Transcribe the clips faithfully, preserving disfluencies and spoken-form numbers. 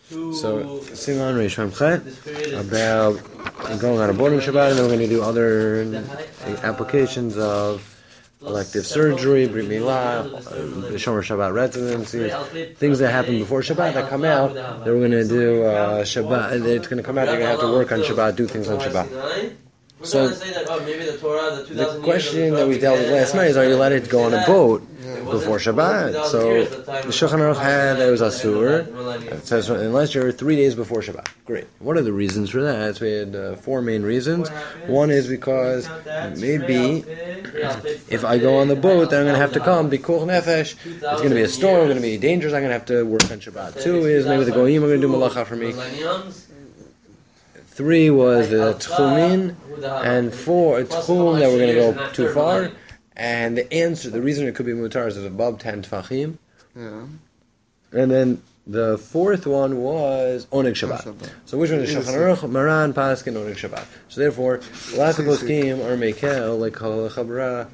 So, Siman Reish Memchet about going on a board on Shabbat, and then we're going to do other applications of elective surgery, Brit Milah, Shomer Shabbat residencies, things that happen before Shabbat that come out that we're going to do uh, Shabbat. It's going to come out. They're going to have to work on Shabbat, do things on Shabbat. So, the question that we dealt with last night is: are you allowed to go on a boat before Shabbat? So the Shulchan Aruch had that it was asur. It says unless you're three days before Shabbat. Great. What are the reasons for that? So we had uh, four main reasons. One is because maybe if I go on the boat, then I'm going to have to come bikuch nefesh. It's going to be a storm. It's going to be dangerous. I'm going to have to work on Shabbat. Two is maybe the goyim are going to do malacha for me. Three was the tchumin, and four, a tchum that we're going to go too far. And the answer, the reason it could be mutar is above ten tfachim. Yeah. And then the fourth one was oneg Shabbat. So which one is Shulchan Aruch, Maran, Paskin, oneg Shabbat. So therefore, lots of poskim are mekel, like Kol Chabra,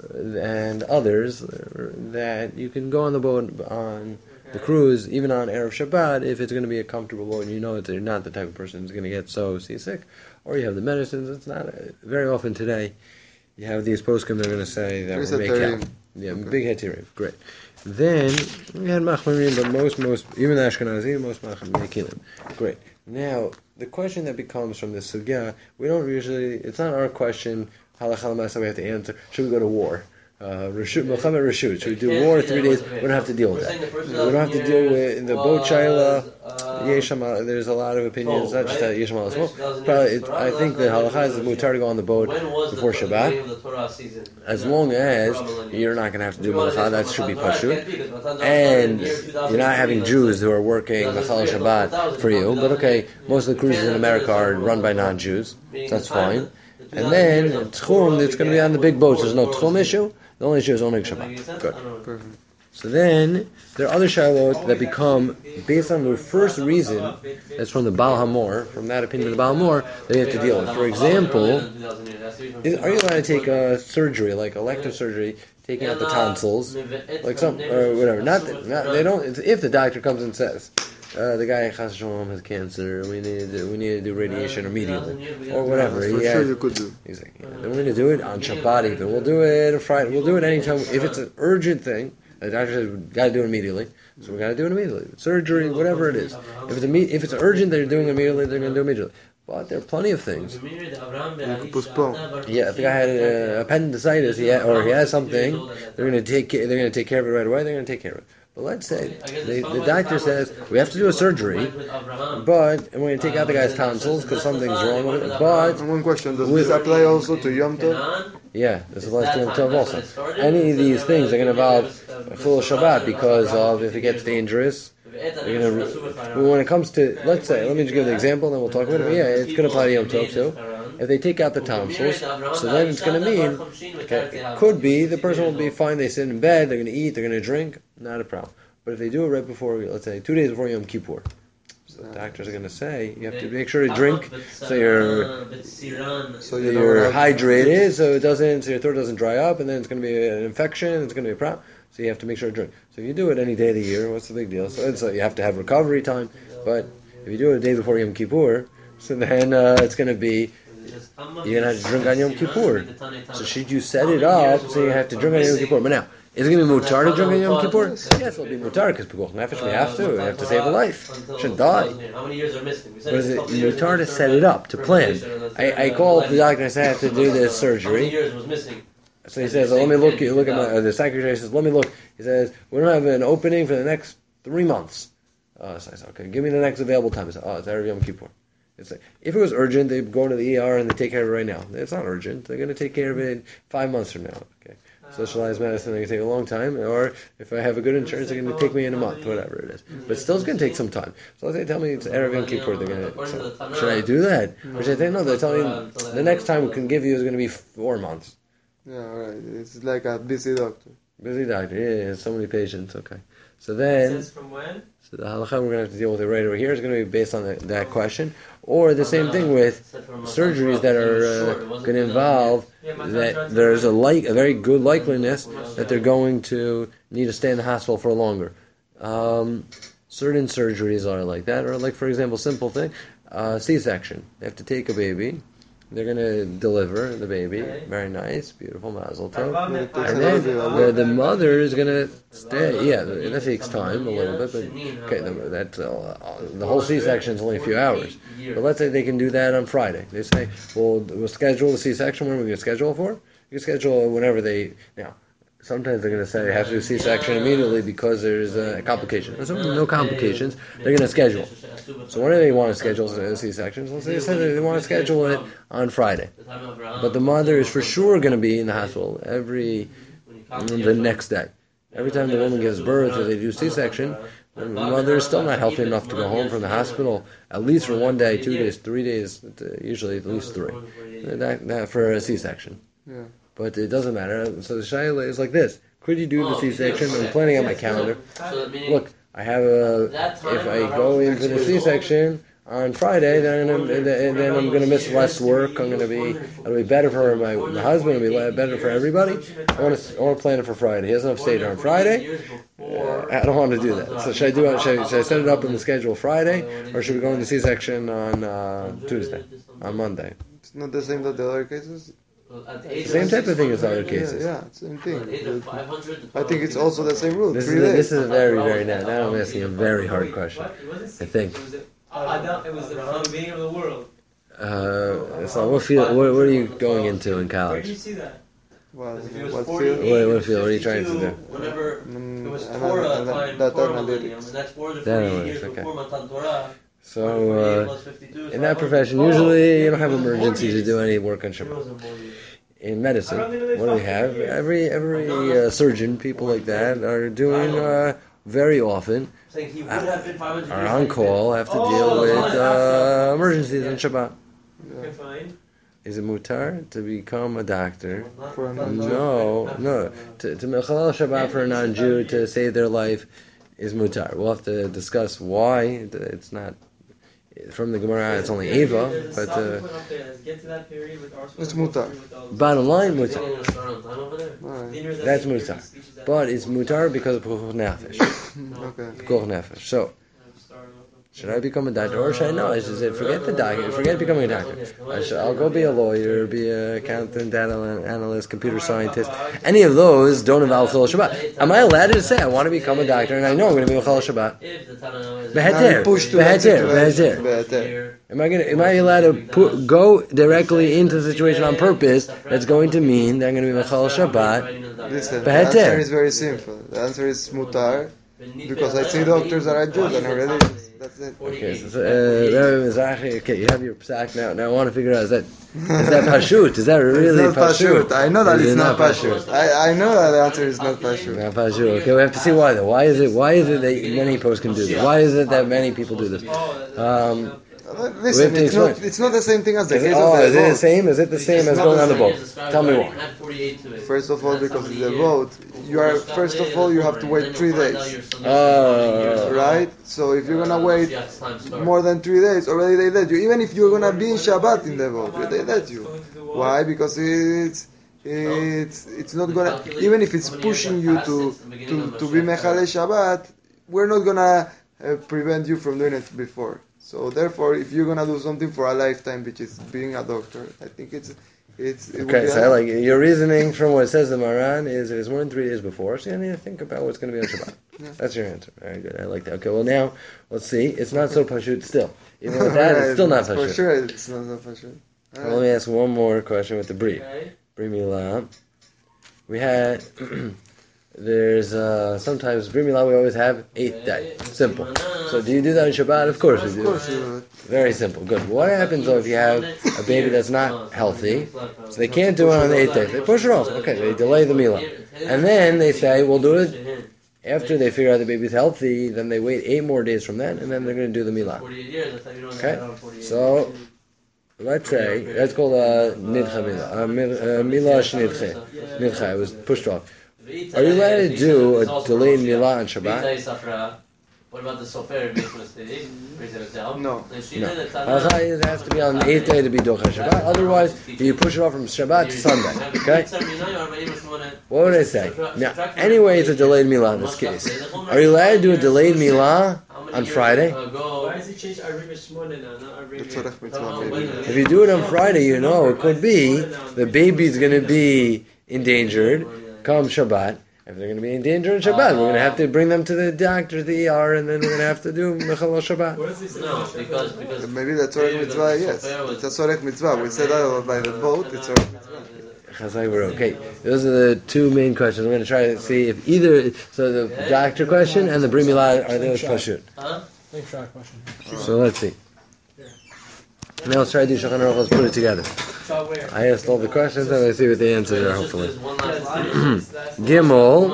and others, that you can go on the boat on the cruise, even on Erev Shabbat, if it's going to be a comfortable boat, and you know that you're not the type of person who's going to get so seasick, or you have the medicines. It's not a, very often today. You have these poskim that are going to say that we're making yeah, okay. Big hetirim. Great. Then we had machmirim, but most, most, even the Ashkenazim, most machmirim. Great. Now the question that becomes from this sugya, we don't usually. It's not our question. Halachah l'maaseh we have to answer. Should we go to war? Uh, Rashut, Milchamah Rashut. Should we do war three days? We don't have to deal with that. We don't have to deal with the boat shaila. Yeshama. There's a lot of opinions. Not just that Yeshama as well. Probably, it, I think the halacha is mutar to go on the boat before Shabbat, as long as you're not going to have to do malacha. That should be pashut, and you're not having Jews who are working Machal Shabbat for you. But okay, most of the cruises in America are run by non-Jews, so that's fine. And then tchum, it's going to be on the big boats. There's no tchum issue. The only issue is oneg Shabbat. Good. Perfect. So then, there are other shilohot that become, based on the first reason, that's from the Baal HaMor, from that opinion of the Baal HaMor, that you have to deal with. For example, is, are you allowed to take a surgery, like elective surgery, taking out the tonsils, like some, or whatever? Not, not they don't, it's if the doctor comes and says, Uh, the guy Chas Shalom has cancer. We need to do, we need to do radiation immediately, or whatever. For yeah, sure, you could do. Exactly. Yeah. Then we're going to do it on Shabbat. Even we'll do it Friday. We'll do it anytime. If it's an urgent thing, the doctor says we got to do it immediately, so we got to do it immediately. Surgery, whatever it is. If it's imme- if it's urgent, they're doing it immediately. They're going to do it immediately. But there are plenty of things. You could postpone. Yeah, if the guy had uh, appendicitis, he had, or he has something, they're going to take they're going to take care of it right away. They're going to take care of it. But let's say the, the doctor says we have to do a surgery, but and we're going to take out the guy's tonsils because something's wrong with it. But and one question: does this apply also to Yom Tov? Yeah, this applies to Yom Tov also. Any of these things are going to involve full Shabbat because of if it gets dangerous. They're gonna, when it comes to, let's say, let me just give the example, and then we'll talk about it. But yeah, it's going to apply to Yom Tov too. If they take out the tonsils, so then it's going to mean, okay, it could be the person will be fine. They sit in bed, they're going to eat, they're going to drink, not a problem. But if they do it right before, let's say, two days before Yom Kippur, so the doctors are going to say you have to make sure to drink so you're so you're hydrated, so it doesn't, so your throat doesn't dry up, and then it's going to be an infection. It's going to be a problem. So you have to make sure to drink. So if you do it any day of the year, what's the big deal? So, so you have to have recovery time. But if you do it a day before Yom Kippur, so then uh, it's going to be you're going to have to drink on Yom Kippur. So should you set it up so you have to drink on Yom Kippur? But now, is it going to be mutar to drink on Yom Kippur? Yes, it'll be mutar because pikuch nefesh we have to. We have to save a life. We shouldn't die. But is it mutar to set it up, to plan? I, I called the doctor and I said I have to do this surgery. So he says, let me look, look at my, uh, the secretary says, let me look. He says, we don't have an opening for the next three months. Uh, so I said, okay, give me the next available time. He said, oh, it's Erev Yom Kippur. It's like, if it was urgent, they'd go to the E R and they take care of it right now. It's not urgent. They're going to take care of it five months from now. Okay. Socialized medicine, they can take a long time. Or if I have a good insurance, they're going to take me in a month, whatever it is. But still, it's going to take some time. So they tell me it's Erev Yom Kippur. They're going to. So, should I do that? Or should I say no? They're telling me the next time we can give you is going to be four months. Yeah, right. It's like a busy doctor. Busy doctor, yeah, yeah, so many patients, okay. So then, from when? so the halakha we're going to have to deal with it right over here is going to be based on the, that question. Or the same thing with surgeries that are uh, going to involve that there's a, like, a very good likeliness that they're going to need to stay in the hospital for longer. Um, certain surgeries are like that, or like, for example, simple thing, uh, C-section. They have to take a baby. They're going to deliver the baby. Very nice, beautiful, mazel tov. And then the, the mother is going to stay. Yeah, that takes time a little bit, but okay, that's uh, the whole C-section is only a few hours. But let's say they can do that on Friday. They say, well, we'll schedule the C-section. When are we going to schedule it for? You can schedule whenever they now. Sometimes they're going to say they have to do C-section immediately because there's a complication. There's no complications. They're going to schedule. So when do they want to schedule a C-section? Let's say they say they want to schedule it on Friday. But the mother is for sure going to be in the hospital every the next day. Every time the woman gives birth or they do C-section, the mother is still not healthy enough to go home from the hospital at least for one day, two days, three days, usually at least three. That, that for a C-section. Yeah. But it doesn't matter. So the shayla is like this: could you do the C-section? I'm planning on my calendar. Look, I have a. If I go into the C-section on Friday, then I'm, then I'm going to miss less work. I'm going to be. It'll be better for my, my husband. It'll be better for everybody. I want to. I want to plan it for Friday. He has enough stage on Friday. Uh, I don't want to do that. So should I do? Should I, should I set it up in the schedule Friday, or should we go into C-section on uh, Tuesday, on Monday? It's not the same that the other cases. Same type of thing as other cases. Yeah, yeah, same thing. I think it's also the same rule. This Three is a, days. this is a very very now. Now I'm asking a very hard question. I think. It was the beginning of the world. Uh, so what field? What, what are you going into in college? Where did you see that? What, what what field? field? What, what field? What are you trying to do? Whenever Mm, it was and Torah then- and then time data before analytics. millennium, and that's more than Data forty years analytics, okay. before Matan Torah. So uh, in that profession, usually you don't have emergency to do any work on Shabbat. In medicine, what do we have? Every every uh, surgeon, people like that, are doing uh, very often uh, are on call, have to deal with uh, emergencies on Shabbat. Is it mutar to become a doctor? For a non-Jew. No, no. To to mechalel Shabbat for a non-Jew to save their life is mutar. We'll have to discuss why. It's not from the Gemara. It's only Eva, but uh, It's mutar. bottom line mutar. Alright. That's mutar, but it's mutar because of pikuch nefesh. Okay. Pikuch nefesh. So. Should I become a doctor, or should I not? I should say, forget the doctor, forget becoming a doctor. I should, I'll go be a lawyer, be an accountant, data analyst, computer scientist. Any of those don't involve Chol Shabbat. Am I allowed to say I want to become a doctor and I know I'm going to be a Chol Shabbat? Beheter, beheter, beheter. Am I going? Am I allowed to put, go directly into the situation on purpose? That's going to mean that I'm going to be a Chol Shabbat. Listen, the answer is very simple. The answer is mutar. Because I see doctors that are Jews and are religious. That's it. Okay, so, uh, okay, you have your psak now. Now I want to figure out, is that is that pashut? Is that really it's not pashut? pashut? I know that Is it's it not pashut. I, I know that the answer is not pashut. Not pashut. Okay, we have to see why though. Why is it? Why is it that many posts can do this? Why is it that many people do this? Um, Listen, it's not, it's not the same thing as the case oh, of the is vote. it the same? Is it the same as going on the boat? Tell me why. First of all, because it's a vote, you are first of all you have to wait three days. Uh, Right? So if you're gonna wait more than three days, already they let you. Even if you're gonna be in Shabbat in the vote, they let you. Why? Because it's it's it's not gonna. Even if it's pushing you to to to be mechalei Shabbat, we're not gonna uh, prevent you from doing it before. So therefore, if you're gonna do something for a lifetime, which is being a doctor, I think it's it's. It okay, so I like your reasoning from what it says in Maran is it is more than three days before, so you need to think about what's going to be on Shabbat. Yeah. That's your answer. Very good. I like that. Okay, well now let's see. It's not so pashut still. Even with that, it's still not pashut. For sure, it's not so pashut. Well, right. Let me ask one more question with the brief. Bri Milah. We had. There's uh, sometimes Bri Milah we always have eighth day. Simple. So do you do that on Shabbat? Of course we do. Of course you do. Very simple. Good. What happens though if you have a baby that's not healthy? So they can't do it on the eighth day. They push it off. Okay, they delay the Milah. And then they say, we'll do it after they figure out the baby's healthy, then they wait eight more days from then, and then they're going to do the Milah. Okay? So, let's say, that's called a Nidcha Milah. A Milah Shnidche. Nidcha, it was pushed off. Are you allowed to do a delayed Milah on Shabbat? What about the sofer? No. No. Halacha it has to be on the eighth day to be Docha Shabbat. Otherwise, you push it off from Shabbat to Sunday. Okay? What would I say? Now, anyway, it's a delayed Milah in this case. Are you allowed to do a delayed Milah on Friday. Why does he change Arivim Shmona now, not Arivim? If you do it on Friday, you know it could be the baby's going to be endangered come Shabbat. If they're going to be endangered on Shabbat, we're going to have to bring them to the doctor, the E R, and then we're going to have to do Mechalel Shabbat. No, because, because maybe that's Tzorech Mitzvah, yes. It's a Tzorech Mitzvah. We said that by the boat, it's Tzorech Mitzvah. Okay, those are the two main questions. We're going to try to see if either, so the doctor question and the Bri Milah are those pashut. Huh? So let's see. Now let's try to do Shulchan Aruch. Let's put it together. I asked all the questions and let's see what the answers are, hopefully. Gimel.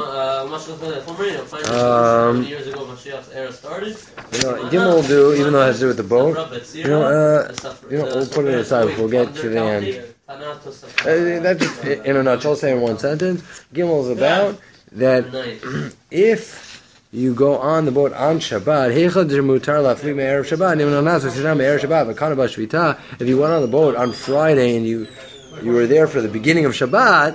Um, you know, Gimel will do, even though it has to do with the boat. You know, uh, you know, we'll put it aside. We'll get to the end. Uh, that's just, in a nutshell, say in one sentence. Gimel is about that if you go on the boat on Shabbat, if you went on the boat on Friday and you you were there for the beginning of Shabbat,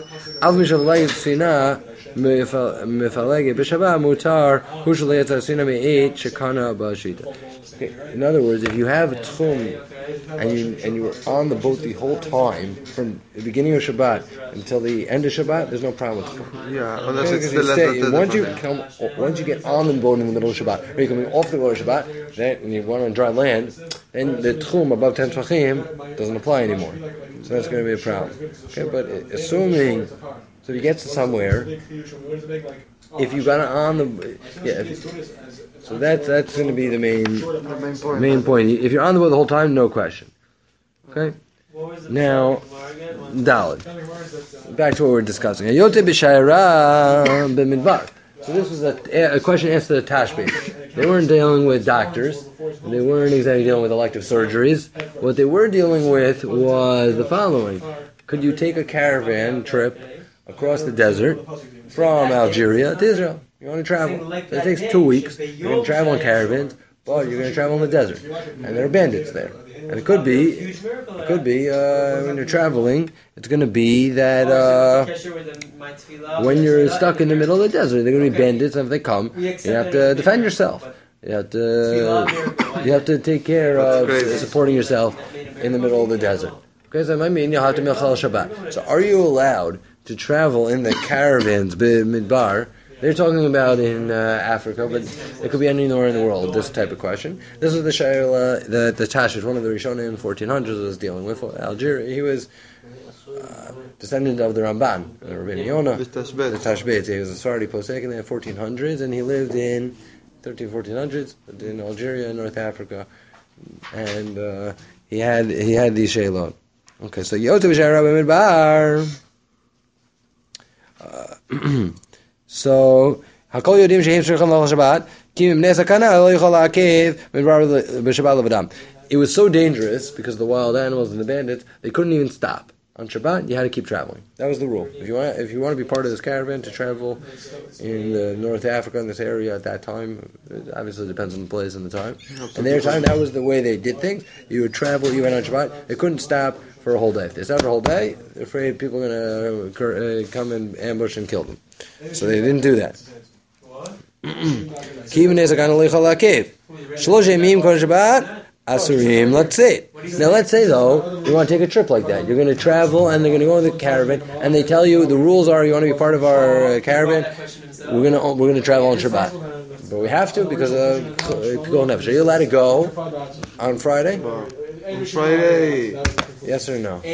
okay. In other words, if you have a tchum and you and you were on the boat the whole time from the beginning of Shabbat until the end of Shabbat, there's no problem with tchum. Yeah, unless okay, it's the stay, the once you come, once you get on the boat in the middle of Shabbat, or you're coming off the boat of Shabbat, then and you went on dry land, then the tchum above ten tvachim doesn't apply anymore. So that's going to be a problem. Okay, but assuming so if you get to somewhere, if you got on the yeah. If, So that's that's going to be the main the main point. main point. If you're on the boat the whole time, no question. Okay. Now, Daled. Back to what we were discussing. So this was a, a question asked to the Tashbit. They weren't dealing with doctors. They weren't exactly dealing with elective surgeries. What they were dealing with was the following: could you take a caravan trip across the desert from Algeria to Israel? You want to travel. So it takes two weeks. You're going to travel in caravans, but you're going to travel in the desert. And there are bandits there. And it could be, it could be, uh, when you're traveling, it's going to be that, uh, when you're stuck in the middle of the desert, they're going to be bandits, and if they come, you have to defend yourself. You have to, you have to take care of supporting yourself in the middle of the desert. Okay, so that might mean you'll have to Mechal Shabbat. So are you allowed to travel in the caravans, Midbar? They're talking about in uh, Africa, but it could be anywhere in the world, this type of question. This is the Shaila that the Tashish, one of the Rishonim in the fourteen hundreds, was dealing with. Algeria, he was uh, descendant of the Ramban, the Rabbeinu Yonah, the Tashbet. He was a Sephardi Posek in the fourteen hundreds, and he lived in thirteen, fourteen hundreds in Algeria, North Africa, and uh, he had he had these Shailot. Okay, so Yotav Shai Rabbi Midbar. Uh, So, Hakol Yodim Shehem Shricham Lachal Shabbat, Kim Ibnei Sakana Lo Yichol La'akev B'Shabbat Levadam. It was so dangerous because of the wild animals and the bandits, they couldn't even stop. On Shabbat, you had to keep traveling. That was the rule. If you want, if you want to be part of this caravan to travel in uh, North Africa in this area at that time, it obviously depends on the place and the time. And their time, that was the way they did things. You would travel, you went on Shabbat, they couldn't stop for a whole day. If they stopped for a whole day, they're afraid people are going to uh, come and ambush and kill them. So they didn't do that. Asurim, let's say. Now let's say though, you want to take a trip like that. You're going to travel and they're going to go in the caravan and they tell you the rules are you want to be part of our uh, caravan, we're going to we're going to travel on Shabbat. But we have to because of Pikuach Nefesh. Are you allowed to go on Friday? On Friday. Yes or no?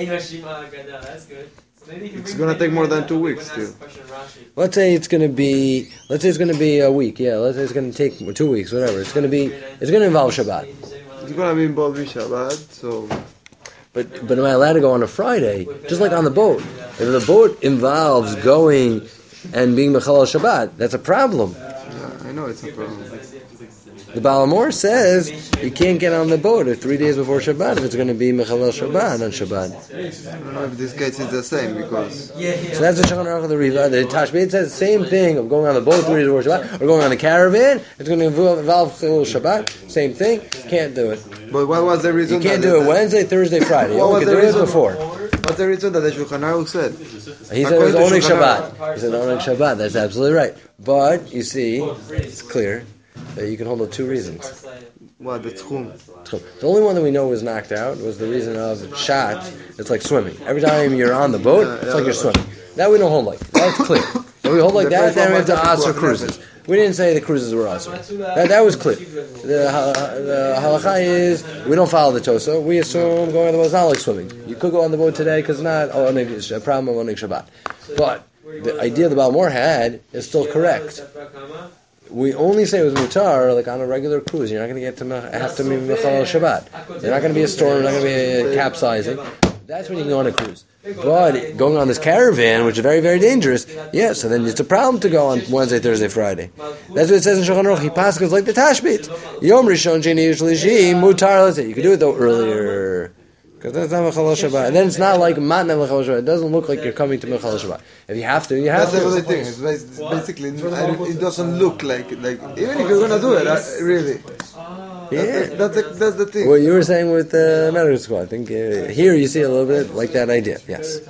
It's going to take more than two weeks still. Let's say it's going to be let's say it's going to be a week. Yeah, let's say it's going to take two weeks, whatever. It's going to be it's going to involve Shabbat. It's going to be involved with Shabbat, so... But but am I allowed to go on a Friday? Just like on the boat. If the boat involves going and being Mechalel Shabbat, that's a problem. Yeah, I know it's a problem. The Baal Mor says you can't get on the boat or three days before Shabbat if it's going to be Mechalel Shabbat on Shabbat. I don't know if this case is the same because... So that's the Shulchan Aruch of the Riva. The Tashbet says the same thing of going on the boat three days before Shabbat or going on the caravan. It's going to involve Chilul Shabbat. Same thing. Can't do it. But what was the reason? You can't do it Wednesday, Thursday, Friday. You only can do it before. What's the reason that the Shulchan Aruch said? He said it was only Shabbat. He said only Shabbat. That's absolutely right. But, you see, it's clear Uh, you can hold up two reasons. What, the tchum? The only one that we know was knocked out was the reason of shot. It's like swimming. Every time you're on the boat, it's like you're swimming. That we don't hold like. That's clear. If we hold like that, then we have to answer cruises. We didn't say the cruises were us. That, that was clear. The, uh, the halacha is we don't follow the Tosa. We assume going on the boat is not like swimming. You could go on the boat today because it's not oh, it's a problem of Onik Shabbat. But the idea the Baal Mor had is still correct. We only say it was mutar like on a regular cruise. You're not going to get to have to be Mechal Shabbat. There's not going to be a storm. There's not going to be a capsizing. That's when you can go on a cruise. But going on this caravan, which is very, very dangerous, yeah, so then it's a problem to go on Wednesday, Thursday, Friday. That's what it says in Shulchan Aruch. He passes like the Tashbit. Yom Rishon, Sheni, Shlishi, mutar. Let's say you could do it though earlier. Because that's not Mechal Shabbat. And then it's not like Matna Mechal Shabbat. It doesn't look like you're coming to Mechal Shabbat. If you have to, you have that's to. That's the other thing. It's basically, it doesn't look like, like even if you're going to do it, really. Yeah. That's, that's, the, that's the thing. What you were saying with the uh, medical school, I think uh, here you see a little bit like that idea. Yes.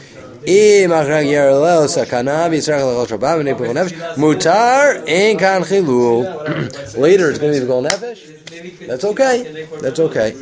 Mutar and kan chilul. Later it's going to be the Gol Nefesh. That's okay. That's okay.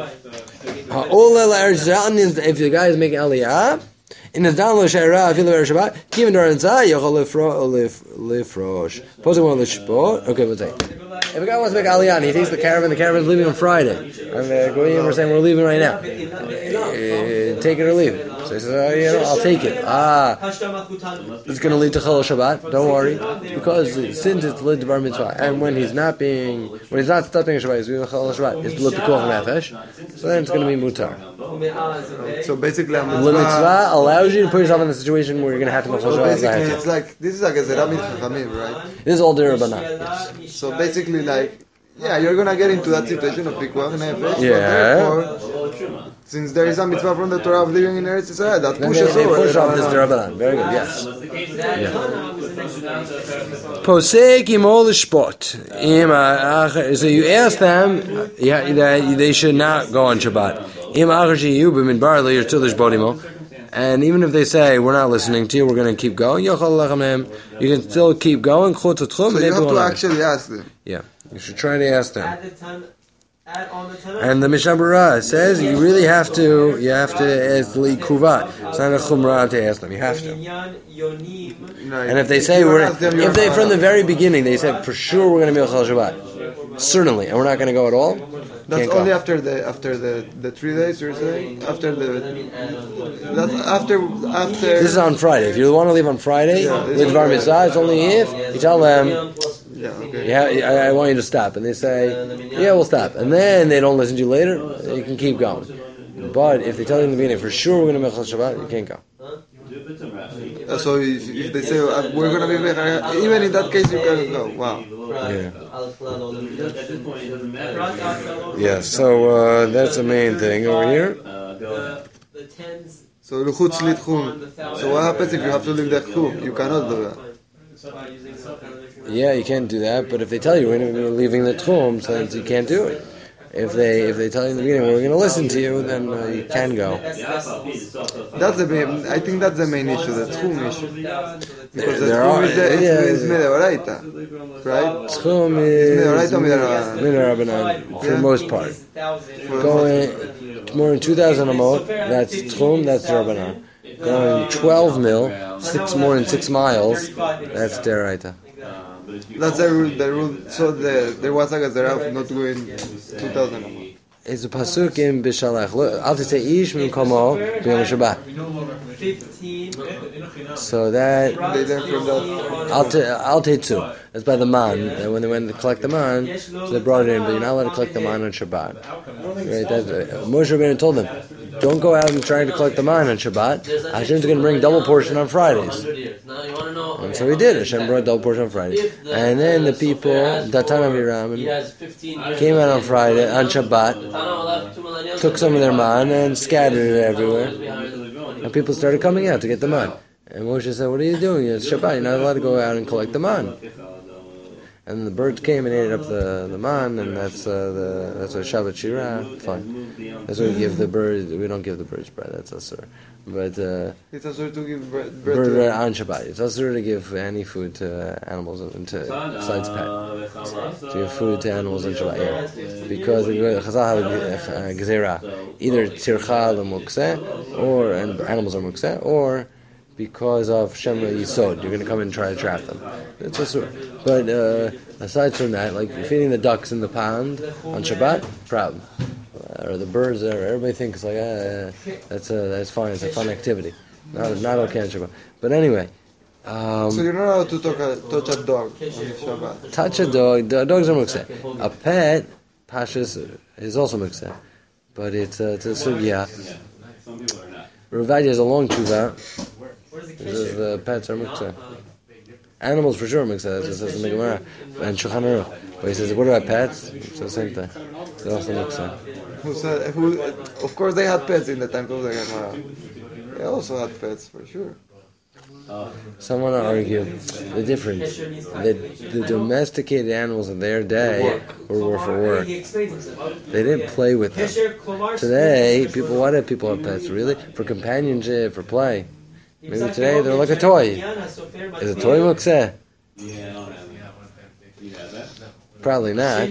If the guy is making aliyah, in the down lo shayra afilu er Shabbat, given during zay yochol lifrosh. Posing one lishpot. Okay, what's that? If a guy wants to make aliyah, and he takes the caravan. The caravan is leaving on Friday. And the goyim are saying we're leaving right now. Uh, take it or leave it. So he says, oh, you know, I'll take it. Ah, it's going to lead to Chol Shabbat. Don't worry, because since it's led to Bar Mitzvah, and when he's not being, when he's not stopping a Shabbat, he's doing Chol Shabbat. It's led to Koch Nefesh. So then it's going to be Mutar. So basically, the Mitzvah allows you to put yourself in a situation where you're going to have to make Chol Shabbat. So basically, it's like this is like a Zerah Mitzvah, right? This is all D'Rabbanan. Yes. So basically, like. Yeah, you're gonna get into that situation of Pikuach Nefesh. Yeah. But therefore, since there is a mitzvah from the Torah of living in Eretz Yisrael, that pushes they, they over. push off this D'Rabbanan. Very good. Yes. Posek imol shpot. So you ask them, yeah, they should not go on Shabbat. Im achashi you b'midbar le'yer tilish bodimo. And even if they say, we're not listening to you, we're going to keep going, you can still keep going. So you have to actually ask them. Yeah, you should try to ask them. And the Mishnah Berurah says you really have to, you have to ask the Kuvat. It's not a Chumrah to ask them, you have to. And if they say, we're, if they, from the very beginning, they said, for sure we're going to be Chol Shabbat. Certainly, and we're not going to go at all. That's Can't only go. after the after the, the three days. You're saying after the that's after after. This is on Friday. If you want to leave on Friday, yeah, leave Bar Mitzvah. It's only if you tell them. Yeah, okay. Yeah, I, I want you to stop, and they say, yeah, we'll stop, and then they don't listen to you later. You can keep going. But if they tell you in the beginning, for sure we're going to make Chol Shabbat, you can't go. Uh, so if, if they say uh, we're going to be even in that case you can go. Wow. Yeah. Yeah. So uh, that's the main thing over here. So luchut shlitchum. So what happens if you have to leave the chum? You cannot do that. Yeah, you can't do that. But if they tell you we're going to be leaving the tchum, so you can't do it. If they if they tell you in the beginning we're going to listen to you, then uh, you can go. That's the main. I think that's the main issue, the tchum issue. Because there, the tchum is the yeah, is midoraita, right? Tchum is midorabanan for the most part. Going more than two thousand amot, that's tchum, that's derabanan. Going twelve mil, six more than six miles, that's deraita. That's the rule. The rule. So the, there was like a zera of not going two thousand. It's a pasuk in Bishalach. I'll just say ish min komo b'yom Shabbat. So that they learn from that. Al Tetzu. That's by the man. And when they went to collect the man, so they brought it in. But you're not allowed to collect the man on Shabbat. Right? That's, uh, Moshe Rabbeinu told them, don't go out and try to collect the man on Shabbat. Hashem's going to bring double portion on Fridays. And so he did. Hashem brought double portion on Friday. And then the people, Datan Aviram, came out on Friday, on Shabbat, took some of their man and scattered it everywhere. And people started coming out to get the man. And Moshe said, what are you doing? It's Shabbat. You're not allowed to go out and collect the man. and the birds came and ate up the, the man, and that's uh, the that's a Shabbat Shira. Fine. That's what we give the birds. We don't give the birds bread. That's asur. But uh, it's asur to give bread, bread bird to on Shabbat. It's asur to give any food to animals and to besides pet. To give food to animals on Shabbat. Yeah. Because Chazal have a gezerah, either tircha l'mukseh, or and animals are mukseh, or because of Shemra Yisod, you're going to come and try to trap them. That's asur. But uh, aside from that, like feeding the ducks in the pond on Shabbat, problem. Uh, or the birds, there, everybody thinks like, ah, that's a, that's fine. It's a fun activity. Not not okay on Shabbat. But anyway. Um, so you're not allowed to talk a, touch a dog on Shabbat. Touch a dog. Dogs are mukseh. A pet, pashas, is also mukseh. But it's uh, it's a sugya. Ravadi has a long tshuva. Says the pets are mukseh. Animals for sure mukseh. That's what it says in the Gemara and Shulchan Aruch. But he says, what about pets? It's the same thing. They're also mukseh. Who said? Who? Of course, they had pets in the time of the Gemara. They also had pets for sure. Someone will argue the difference. The, the domesticated animals of their day were, were for work. They didn't play with them. Today, people, why do people have pets? Really? For companionship, for play. Maybe today they're like a toy. Is a toy mukseh? Probably not.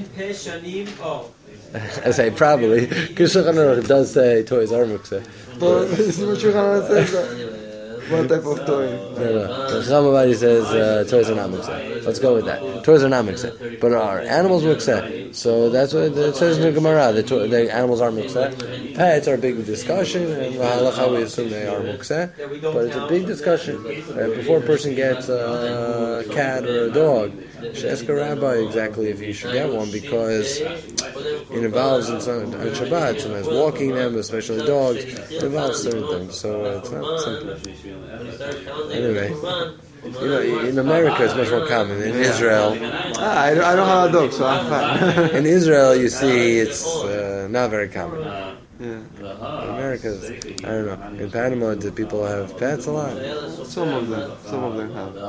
I say probably, because Shulchan Aruch does say toys are mukseh. But Shulchan Aruch says that. What type of toy? No, no. The Chamavadi says uh, toys are not mukseh. Let's go with that. Toys are not mukseh, but are animals mukseh? So that's what it says in the Gemara. The, to- the animals are mukseh. Pets are a big discussion, and halacha we assume they are mukseh. But it's a big discussion. Uh, before a person gets a cat or a dog, you should ask a rabbi exactly if he should get one, because it involves in some, on Shabbat, sometimes walking them, especially dogs. It involves certain things, so uh, it's not simple. Anyway, you know, in America it's much more common. In Israel, ah, I, don't, I don't have a dog, so I'm fine. In Israel, you see, it's uh, not very common. Yeah. In America, I don't know. In Panama, do people have pets a lot? Some of them, some of them have.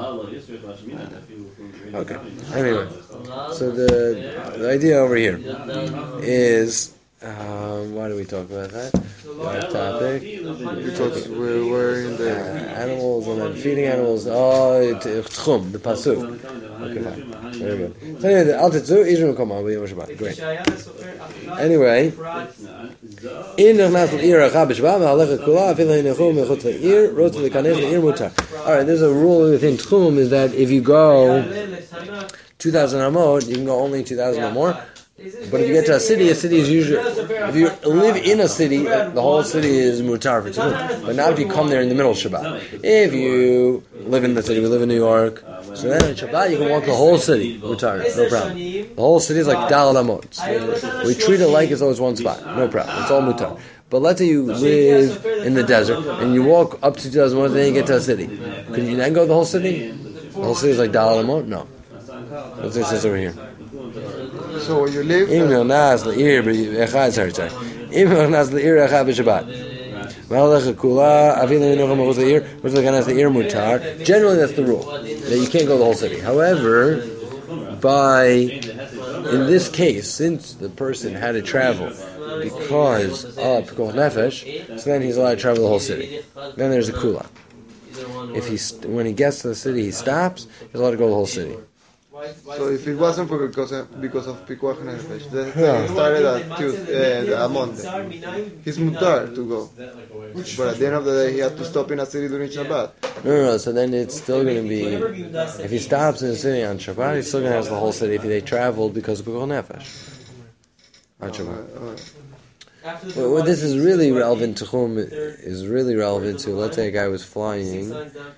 Okay. Anyway, so the the idea over here is. Um, why do we talk about that? That topic. Because we're, we're in the uh, animals and then feeding animals. Oh, it's tchum, the pasuk. Okay, fine. Very good. So anyway, Al Tetzu, Israel come on, Shabbat. Great. Anyway, in Nechnas l'ir achab b'Shabbat, v'halecha kula, afilu hinechum mechutz l'ir, rotz l'kanesh l'ir mutar. All right, there's a rule within tchum is that if you go two thousand amot, you can go only two thousand or more. But if you get to a city, a city is usually, if you live in a city, the whole city is mutar for tchum. But not if you come there in the middle of Shabbat. If you live in the city, we live in New York, so then on Shabbat you can walk the whole city, mutar, no problem. The whole city is like daled amot. We treat it like it's always one spot, no problem. It's all mutar. But let's say you live in the desert and you walk up to two thousand and then you get to a city. Can you then go the whole city? The whole city is like daled amot? No. What's this is over here? So where you live? Imel nas le'ir b'echad, sorry, sorry. Imel nas le'ir echad b'Shabbat. V'halecha kula, avinu inocham mechutz le'ir, rotz l'kanesh le'ir mutar. Generally, that's the rule, that you can't go the whole city. However, by, in this case, since the person had to travel because of pikuach nefesh, so then he's allowed to travel the whole city. Then there's a kula. If he, when he gets to the city, he stops, he's allowed to go the whole city. So if it wasn't for because of, because of pikuach nefesh, the thing started at Tuesday, uh, a Monday. He's mutar to go, but at the end of the day, he had to stop in a city during Shabbat. No, no, no. So then it's still going to be, if he stops in the city on Shabbat, he's still going to have the whole city if they traveled because of pikuach nefesh on Shabbat. All right. Well, well, this is really relevant to whom is really relevant to. Let's say a guy was flying.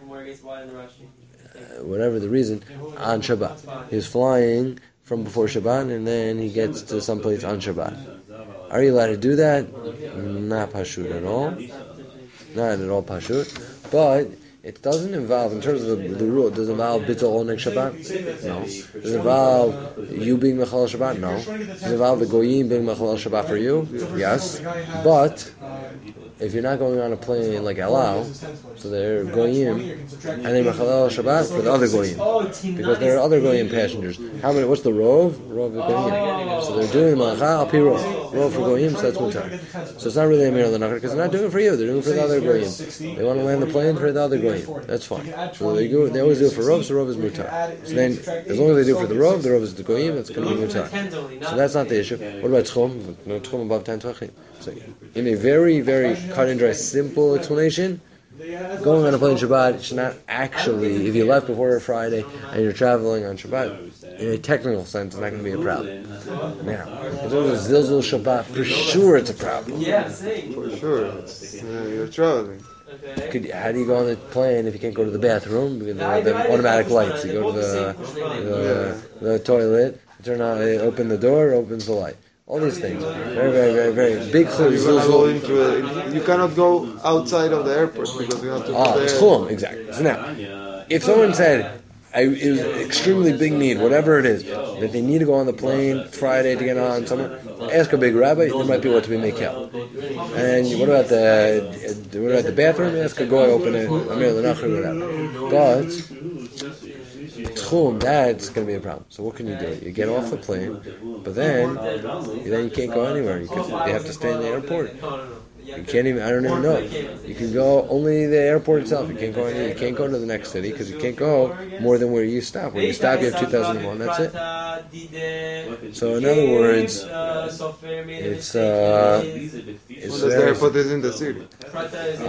Uh, whatever the reason, on Shabbat. He was flying from before Shabbat and then he gets to some place on Shabbat. Are you allowed to do that? Not pashut at all. Not at all pashut. But it doesn't involve, in terms of the, the rule, it doesn't involve bittul onek Shabbat? No. Does it involve you being mechal Shabbat? No. Does it involve the goyim being mechal Shabbat for you? Yes. But if you're not going on a plane like El Al, so they're Goyim, and they Machalel Shabbat for the other Goyim. Because there are other Goyim passengers. How many, what's the Rov? Rov is Goyim. So they're doing Malacha Al Pi Rov. Rov for Goyim, so that's Mutar. So it's not really a Mir L'Nachar, because they're not doing it for you, they're doing it for the other Goyim. They want to land the plane for the other Goyim. That's fine. So they do, they always do it for Rov, so Rov is Mutar. So then, as long as they do it for the Rov, the Rov is the Goyim, that's going to be Mutar. So that's not the issue. What about Tchum? No Tchum above ten Tvachim. So in a very, very cut and dry, simple explanation, going on a plane Shabbat should not actually, if you left before a Friday and you're traveling on Shabbat, in a technical sense, it's not going to be a problem. Now, if there's a Zilzul Shabbat, for sure it's a problem. Yeah, for sure. It's, uh, you're traveling. Could, how do you go on the plane if you can't go to the bathroom? Because they have automatic lights. You go to the, the, the toilet, turn on, open the door, opens the light. All these things. Very, very, very, very big chilul. You, you cannot go outside of the airport because you have to go oh, there. It's chilul, exactly. So now, if someone said, I, it was extremely big need, whatever it is, that they need to go on the plane Friday to get on somewhere, ask a big rabbi, there might be what to be mekel. And what about the what about the bathroom? Ask a goy, open it, Amir L'Nachar, whatever. But Tchum, that's going to be a problem. So what can you do? You get off the plane, but then then you can't go anywhere. You, can, you have to stay in the airport. You can't even. I don't even know. You can go only the airport itself. You can't go. Any, you can't go to the next city because you can't go more than where you stop. Where you stop, you have two thousand one. That's it. So in other words, it's uh, it's the airport is in the city. Uh,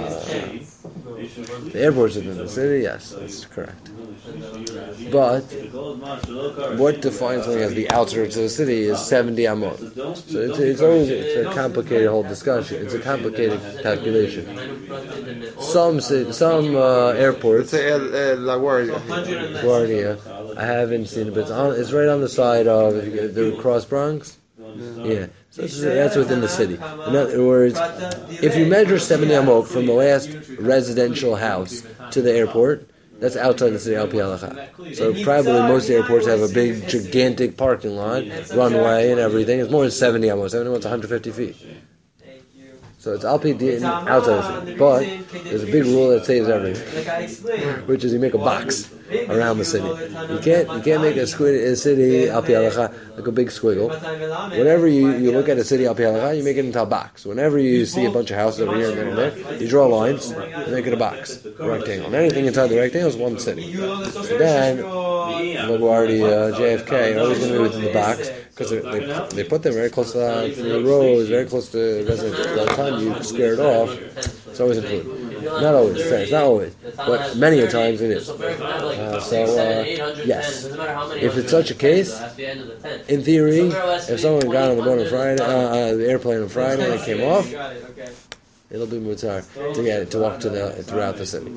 the airport's in the city. Yes, that's correct. But what defines something as the outskirts of the city is seventy amot. So it's, it's always it's a complicated whole discussion. It's a complicated calculation. Some some uh, airports, say uh, La Guardia. Guardia, I haven't seen it, but it's, on, it's right on the side of if you get the Cross Bronx. Yeah, yeah. So that's, that's within the city. In other words, if you measure seventy amot from the last residential house to the airport, that's outside the city, Al Pi Halacha. So probably most airports have a big, gigantic parking lot, runway, and everything. It's more than seventy amot. seventy amot is one hundred fifty feet. So it's Al Pi Din outside the city. But there's a big rule that saves everything, which is you make a box around the city. You can't you can't make a, squid, a city Al Pi Halacha like a big squiggle. Whenever you, you look at a city Al Pi Halacha, you make it into a box. Whenever you see a bunch of houses over here and there and there, you draw lines and make it a box, a rectangle. And anything inside the rectangle is one city. So then, LaGuardia, J F K are always going to be within the box because they, they put them very close to the, to the roads, very close to residents. By the time you square it off, it's always included. Not always, it's not always, but many a times it is. Uh, so, uh, yes, if it's such a case, in theory, if someone got on the boat on Friday, uh, uh, the airplane on Friday and came off, it'll be mutar to get it to walk to the throughout the city.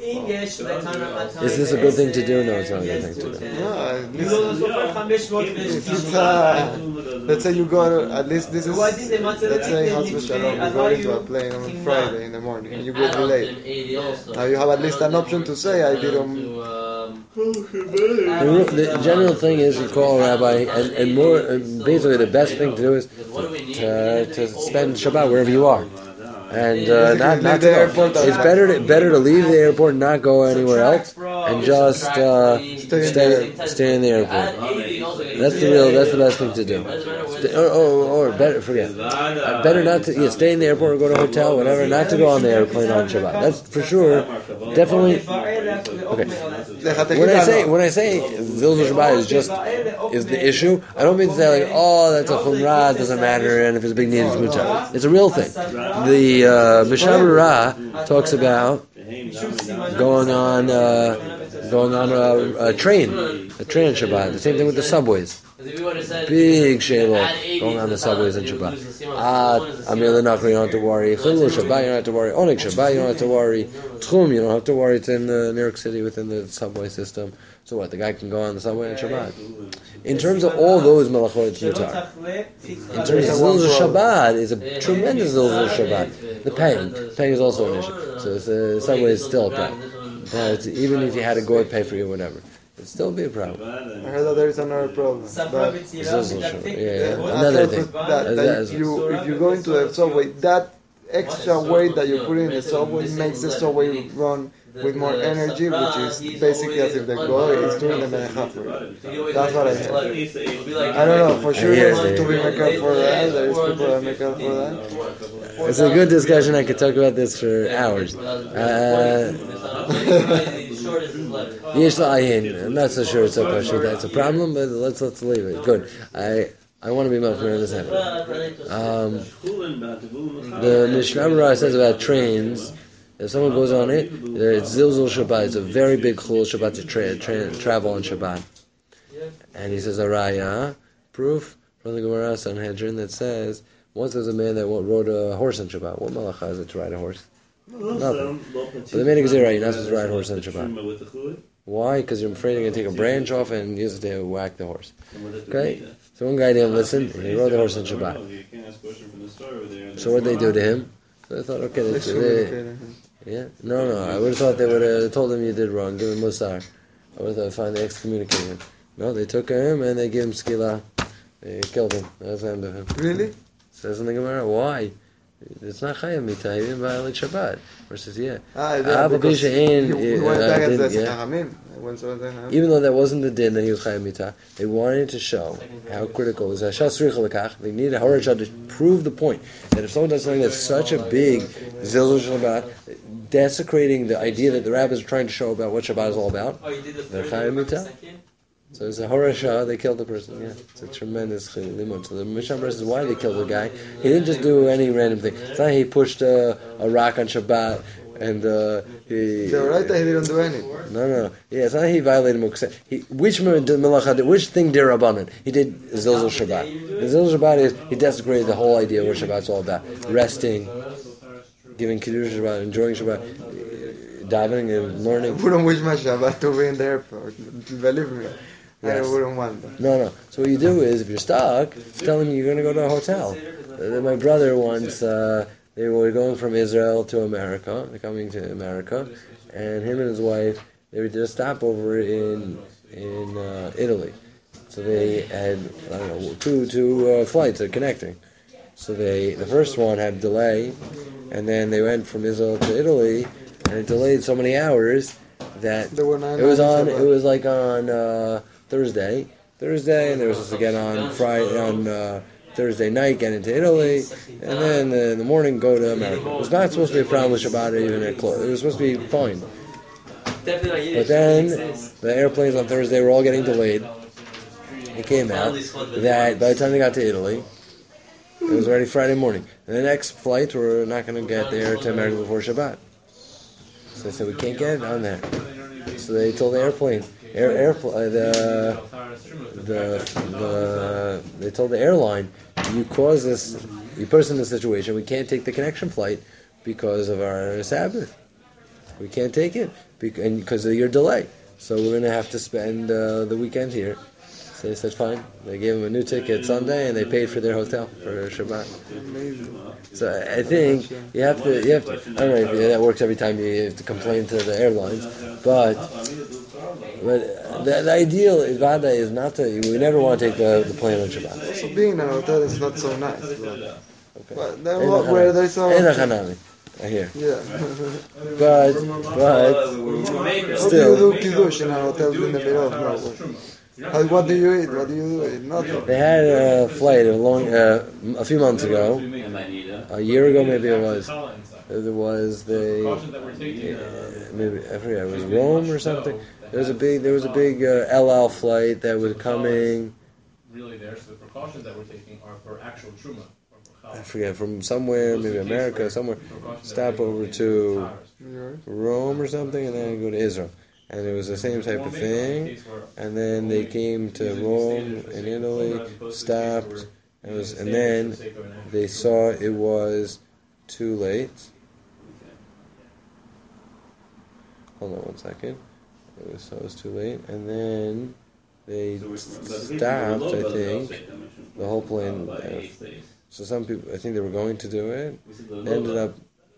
Is this a good thing to do? No, it's not a good thing to do. No, this, it's, uh, let's say you go to, at least this is, let's say Hasbe Shalom, you go into a plane on Friday in the morning and you get delayed. Now you have at least an option to say I didn't. The, the general thing is you call a rabbi, and, and more, and basically the best thing to do is to, to spend Shabbat wherever you are. And uh, not not to go. It's better to, better to leave the airport and not go anywhere else, and just uh, stay stay in the airport. That's the real. That's the best thing to do. Stay, or, or, or better forget. Uh, better not to. Yeah, stay in the airport or go to a hotel, whatever. Not to go on the airplane on Shabbat. That's for sure. Definitely. Okay. When I say when I say Zilzul Shabbat is just is the issue, I don't mean to say like, oh, that's a chumrah, it doesn't matter, and if it's a big need, it's mutar. It's a real thing. The uh, Mishabur Ra talks about going on uh, going on a, a train, a train on Shabbat. The same thing with the subways. Big sheilot going on the subways on Shabbat. Ah, Amir L'Nachar, you don't have to worry. Chilul Shabbat, you don't have to worry. Onik Shabbat, you don't have to worry. Tchum, you don't have to worry. It's in uh, New York City within the subway system. So what? The guy can go on the subway on Shabbat. In terms of all those malachot, it's mutar. In terms of Zilzul Shabbat, is a tremendous Zilzul Shabbat. The paying, paying is also an issue. So the subway is still a problem. But even if you had a goy pay for you, whatever. It'd still be a problem. I heard that there is another problem. That, yeah, yeah. Another thing. That, that if, you, if you go into the subway, that extra weight that you put in the subway makes the subway run with more energy, which is basically as if the goy is doing the melecha for you. That's what I heard. I don't know, for sure there's to be maker for that, there's people that make up for that. It's a good discussion, I could talk about this for hours. Uh, I'm not so sure it's a question, that's a problem, but let's let's leave it. Good. I I want to be machmir in this happen. Um, the Mishnah Berurah says about trains. If someone goes on it, it's Zilzul Shabbat. It's a very big chul Shabbat to tra- tra- travel on Shabbat. And he says, Araya, proof from the Gemara Sanhedrin that says, once there's a man that rode a horse on Shabbat. What malacha is it to ride a horse? Nothing. But they made a gezerah, you're not supposed to ride a horse on Shabbat. Why? Because you're afraid you're going to take a branch off and use it to whack the horse. Okay? So one guy didn't listen, and he rode the horse on Shabbat. So what did they do to him? So I thought, okay, that's it. Yeah? No, no, I would have thought they would have told him you did wrong, give him musar. I would have thought, fine, they excommunicated him. No, they took him and they gave him skila. They killed him. That's the end of him. Really? Says in the Gemara, why? It's not chayim mita, he didn't violate Shabbat. Versus, yeah. Ah, yeah, because he, he went back and said, yeah. Even though that wasn't the din that he was chayim mita, they wanted to show how critical it is. They needed a horachah to prove the point that if someone does something that's such a big zilzul Shabbat, desecrating the idea that the rabbis are trying to show about what Shabbat is all about, they're chayim mita. So it's a horashah, they killed the person. Yeah, it's a tremendous limud. So the Mishnah Berurah says, why did they kill the guy? He didn't just do any random thing. It's not he pushed a, a rock on Shabbat and uh, he... They were right that he didn't do anything. No, no. Yeah, it's not he violated Mukseh. He Which melacha, which thing did Rabbanan? He did Zilzul Shabbat. The Zilzul Shabbat is, he desecrated the whole idea of what Shabbat's all about. Resting, giving Kiddush Shabbat, enjoying Shabbat, davening and learning. I wouldn't wish my Shabbat to be in the airport. Believe me. Yes. I wouldn't want that. No, no. So what you do is, if you're stuck, tell them you're going to go to a hotel. Uh, my brother once, uh, they were going from Israel to America. They're coming to America, and him and his wife, they did a stopover in in uh, Italy. So they had, I don't know, two two uh, flights that are connecting. So they, the first one had a delay, and then they went from Israel to Italy, and it delayed so many hours that it was on. It was like on. Uh, Thursday, Thursday, and they were supposed to get on Friday, on uh, Thursday night, get into Italy, and then uh, in the morning go to America. It was not supposed to be a problem with Shabbat or even at close. It was supposed to be fine. But then the airplanes on Thursday were all getting delayed. It came out that by the time they got to Italy, it was already Friday morning. And the next flights were not going to get there to America before Shabbat. So they said, we can't get it on there. So they told the airplane, Air, air, uh, the, the, the, they told the airline, you caused this, you put us in this situation, we can't take the connection flight because of our Sabbath. We can't take it because of your delay. So we're going to have to spend uh, the weekend here. So they said, fine. They gave them a new ticket Sunday, and they paid for their hotel for Shabbat. Amazing. So I think you have to, you have to, I don't know if that works every time you have to complain to the airlines, but But the, the ideal Ivada is not to, we never want to take the, the plane on Shabbat. Also being in a hotel is not so nice. But, okay. but then what, where there's so... Ein Hanami. I hear. Yeah. but, but, still. How do you do Kiddush in a hotel in the middle of nowhere? How, what do you eat? What do you do? Nothing. They had a flight a, long, uh, a few months ago, a year ago maybe it was. There was the, uh, maybe, I forget, it was Rome or something. There was a big, there was a big uh, El Al flight that was coming. Really, there. So the precautions that we're taking are for actual truma. I forget, from somewhere, maybe America, somewhere. Stop over to Rome or something, and then go to Israel. And it was the same type of thing. And then they came to Rome in Italy, stopped, and, it was, and then they saw it was too late. Hold on one second. It was, so it was too late, and then they stopped. I think the whole plane. Uh, so some people, I think they were going to do it. They ended up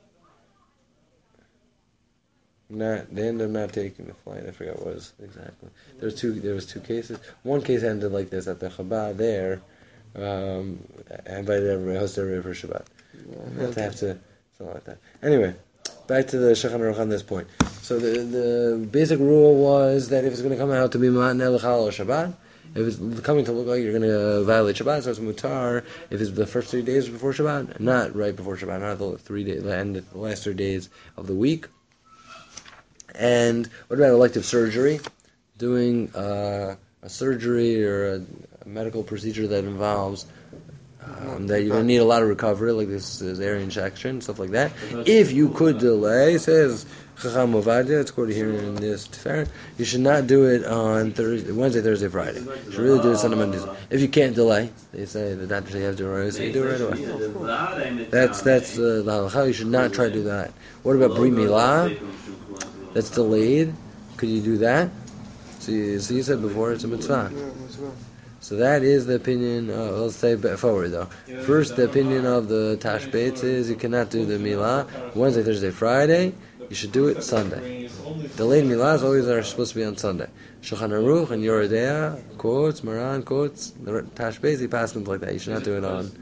not. They ended up not taking the flight. I forgot what it was exactly. There was two. There was two cases. One case ended like this at the Chabad there. Um, I invited everybody, hosted everybody for Shabbat. Yeah, to have to something like that. Anyway, back to the Shulchan Aruch on this point. So the the basic rule was that if it's going to come out to be Ma'aneh L'Chal or Shabbat, if it's coming to look like you're going to violate Shabbat, so it's mutar if it's the first three days before Shabbat, not right before Shabbat, not the three days, the end, the last three days of the week. And what about elective surgery? Doing uh, a surgery or a, a medical procedure that involves um, that you're going to need a lot of recovery, like this cesarean section, stuff like that. If you could delay, says Chacham Ovadia, it's quoted here in this Tiferet, you should not do it on Thursday, Wednesday, Thursday, Friday. You should really do it Sunday, Monday. If you can't delay, they say the doctor say you have to do it right, so you do it right away. That's that's uh, the halacha. You should not try to do that. What about Brit Milah? That's delayed. Could you do that? So you, so you said before it's a mitzvah. So that is the opinion. Uh, let's say forward though. First, the opinion of the Tashbetz is you cannot do the Milah Wednesday, Thursday, Friday. You should do it Sunday. Delayed Milahs always are supposed to be on Sunday. Shulchan Aruch and Yoreh De'ah quotes, Maran quotes, the Tashbetz, he passed them like that. You should not do it on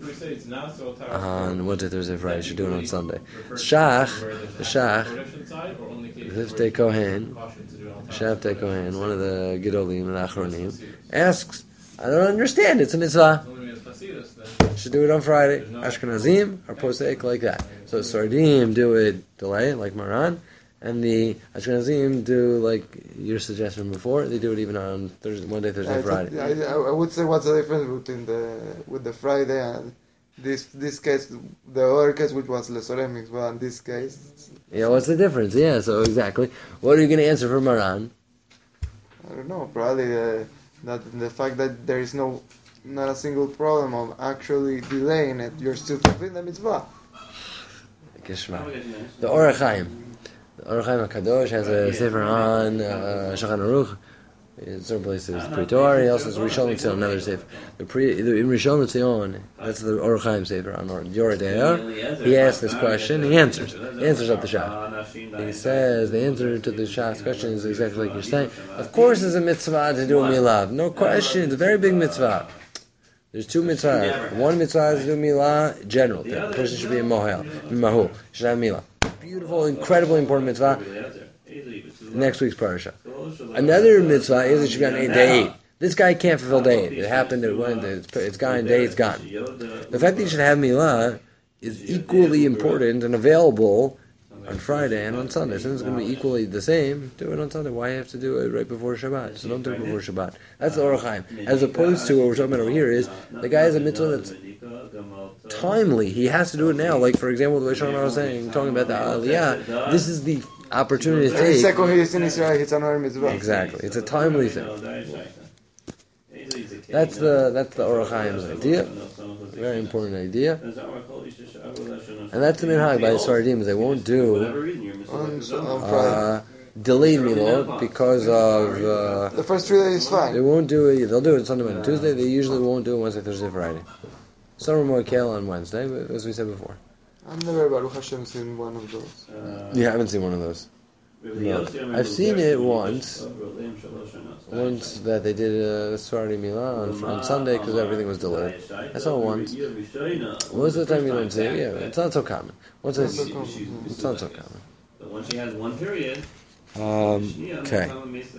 on Wednesday, Thursday, Friday. You should do it on Sunday. Shach, the Shach, Ziftei Kohen, Shabtai Kohen, one of the Gedolim and Achronim, asks, I don't understand, it's a mitzvah. You should do it on Friday. Ashkenazim are posek like that. So Sardim do it delay, like Maran, and the Ashkenazim do like your suggestion before. They do it even on Thursday, Monday, Thursday, I Friday. Thought, I, I would say what's the difference between the with the Friday and this this case, the other case which was Lesorem Mitzvah, and this case. Yeah, what's the difference? Yeah, so exactly. What are you going to answer for Maran? I don't know. Probably uh, that the fact that there is no not a single problem of actually delaying it, you're still fulfilling the mitzvah. The Orach Chaim. The Orach Chaim HaKadosh has a sefer on uh, Shulchan Aruch. In certain places, Pretor. He also has Rishon LeZion, another sefer. The pre, the, in Rishon LeZion, that's the Orach Chaim sefer on Yoreh De'ah. He asks this question. He answers. He answers up the shah. He says the answer to the shah's question is exactly like you're saying. Of course, it's a mitzvah to do a milah. No question. It's a very big mitzvah. There's two mitzvahs. One mitzvah is to do milah, general. The person should be a mohel, mahu, should have milah. Beautiful, incredibly important mitzvah. Next week's parasha. Another mitzvah is it should be on day eight. This guy can't fulfill day eight. It happened. It went. It's gone. Day eight's gone. The fact that you should have milah is equally important and available on Friday and on Sunday. Since it's going to be equally the same, do it on Sunday. Why have to do it right before Shabbat? So don't do it before Shabbat. That's the Orach Chaim. As opposed to what we're talking about over here is the guy has a mitzvah that's timely. He has to do it now. Like for example, the way Shlomo was saying, talking about the Aliyah, this is the opportunity to take. Second he is in Israel, it's another mitzvah. Exactly. It's a timely thing. That's the that's the Orach Chaim's idea. Very important idea. And that's the minhag by the Sardim. They won't do uh, delayed milot because of uh, the first three days is fine. They won't do it. They'll do it Sunday, Monday, Tuesday. They usually won't do it Wednesday, Thursday, Friday. Some are more kale on Wednesday, but as we said before. I've never, Baruch Hashem, seen one of those. Uh, you haven't seen one of those? No. I've seen it once. Once that they did a Sfardi Milah on, on Sunday because everything was delayed. I saw it once. Most of the time you don't see it. Yeah, it's not so common. Once I see, it's not so common. But when she has one period. Um, okay.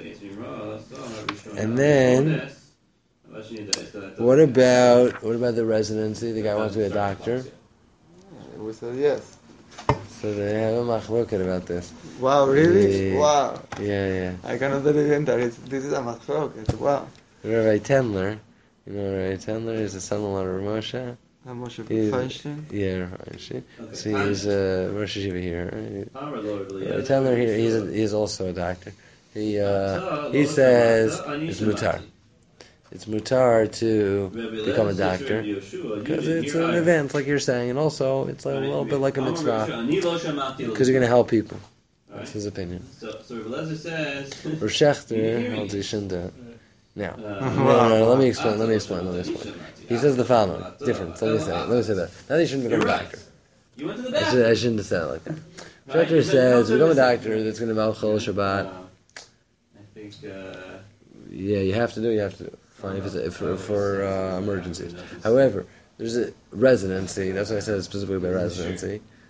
And then, what about what about the residency? The guy wants to be a doctor. We said yes. So they have a machloket about this. Wow, really? Yeah. Wow. Yeah, yeah. I cannot believe that it's, this is a machloket. Wow. Rabbi Tendler, you know Rabbi Tendler is the son-in-law of Moshe. Moshe Feinstein? Yeah, Feinstein. So he's a uh, Rosh Hashiva here. Rabbi Tendler here, he's, a, he's also a doctor. He uh, he says it's mutar. It's mutar to become a doctor because it's an event, like you're saying, and also it's a little bit like a mitzvah because you're going to help people. That's his opinion. So, so Rebbe says. For Schechter, holds you shouldn't do it. Now, no, no, no, let me explain. Let me explain. Let me explain. He says the following. Different. Let me say. Let me say that. Now you shouldn't become a doctor. You went to the I, should, I shouldn't have said it like that. Schechter says become a doctor that's going to involve Chol Shabbat. I think. Yeah, you have to do. You have to do. Fine if it's if for, for uh, emergencies. However, there's a residency. That's why I said specifically about residency.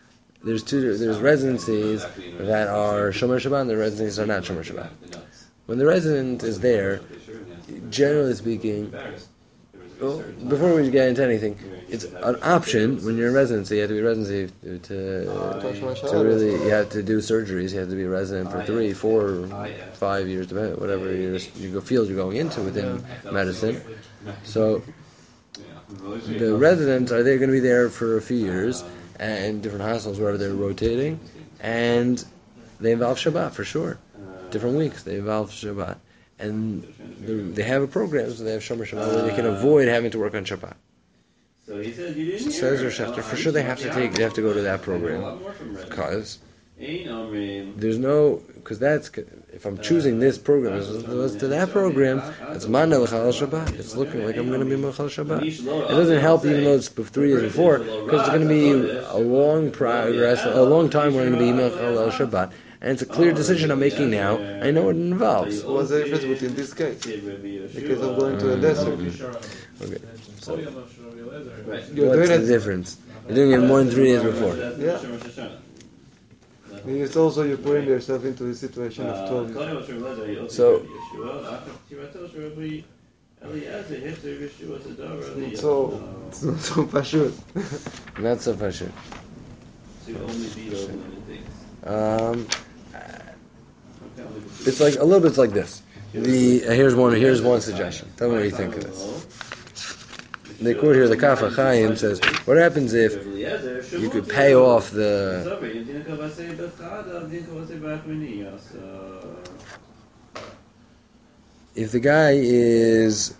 there's two. There's residencies that are Shomer Shabbat, and the residencies are not Shomer Shabbat. When the resident is there, generally speaking, well, before we get into anything, it's an option when you're in residency. You have to be residency to to, to really. You have to do surgeries. You have to be a resident for three, four, five years, depending whatever your you field you're going into within medicine. So the residents are they going to be there for a few years and different hospitals wherever they're rotating, and they involve Shabbat for sure. Different weeks they involve Shabbat. And they have a program, so they have Shomer Shabbat, where they can avoid having to work on Shabbat. So he said you didn't Says hear. Rosh Hashanah, for sure they have to take, they have to go to that program, because there's no, because that's, if I'm choosing this program, it's to that program, it's Mana L'chal Shabbat. It's looking like I'm going to be L'chal Shabbat. It doesn't help even though it's three years before, because it's going to be a long progress, a long time we're going to be L'chal Shabbat. And it's a clear decision I'm making now. I know what it involves. What's the difference between this case? Because of going to the desert. Okay. So, You're what's doing the it. difference? You're doing it more than three years before. Yeah. It's also you're putting yourself into the situation of twelve years. So, It's so, it's not so pashut. not so fashion. Um, it's like a little bit like this. The uh, here's one. Here's one suggestion. Tell me what you think of this. They quote here the Kaf HaChaim says, "What happens if you could pay off the if the guy is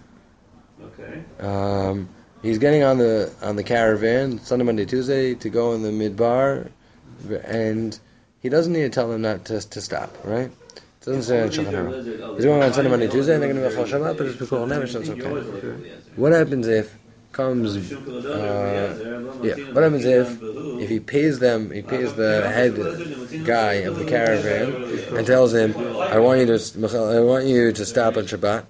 um, he's getting on the on the caravan Sunday, Monday, Tuesday to go in the midbar, and he doesn't need to tell them not to to stop, right? It doesn't say on Shulchan Aruch. He's going on Sunday, Monday, Tuesday, and they're going to be Chol Shabbat, but it's Pekuach Nefesh, so it's okay. What happens if comes, uh, yeah, what happens if if he pays them, he pays the head guy of the caravan and tells him, I want you to, I want you to stop on Shabbat,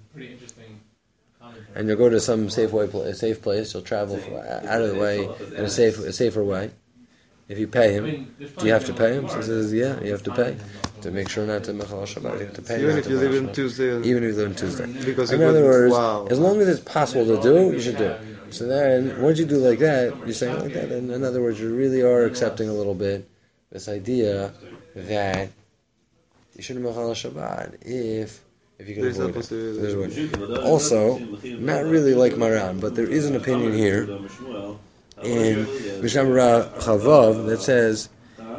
and you'll go to some safe way, a safe place, you'll travel out of the way in a safe, a safer way. If you pay him, do you have to pay him? So he says, yeah, you have to pay to make sure not to mechal Shabbat. You have to pay. Even if you live on Tuesday. Even if you live on Tuesday. Because in other words, wow. as long as it's possible to do, you should do it. So then, once you do like that, you're saying like that. And in other words, you really are accepting a little bit this idea that you shouldn't mechal Shabbat if if you can There's avoid a it. There's a way. Also, not really like Maran, but there is an opinion here in Mishnah Chavav that says